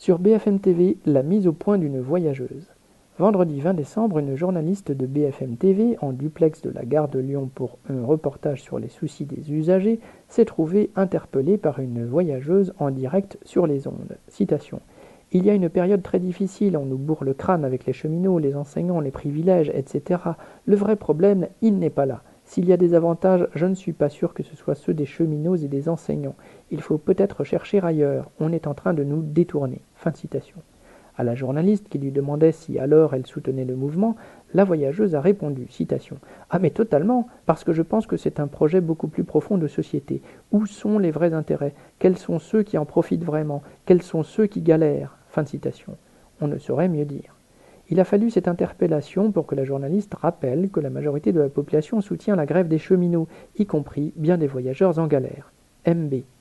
Sur BFM TV, la mise au point d'une voyageuse. Vendredi 20 décembre, une journaliste de BFM TV, en duplex de la gare de Lyon pour un reportage sur les soucis des usagers, s'est trouvée interpellée par une voyageuse en direct sur les ondes. Citation. Il y a une période très difficile, on nous bourre le crâne avec les cheminots, les enseignants, les privilèges, etc. Le vrai problème, il n'est pas là. S'il y a des avantages, je ne suis pas sûr que ce soit ceux des cheminots et des enseignants. Il faut peut-être chercher ailleurs. On est en train de nous détourner. Fin de citation. À la journaliste qui lui demandait si alors elle soutenait le mouvement, la voyageuse a répondu, citation, « Ah mais totalement, parce que je pense que c'est un projet beaucoup plus profond de société. Où sont les vrais intérêts? Quels sont ceux qui en profitent vraiment? Quels sont ceux qui galèrent ?» Fin de citation. On ne saurait mieux dire. Il a fallu cette interpellation pour que la journaliste rappelle que la majorité de la population soutient la grève des cheminots, y compris bien des voyageurs en galère. MB.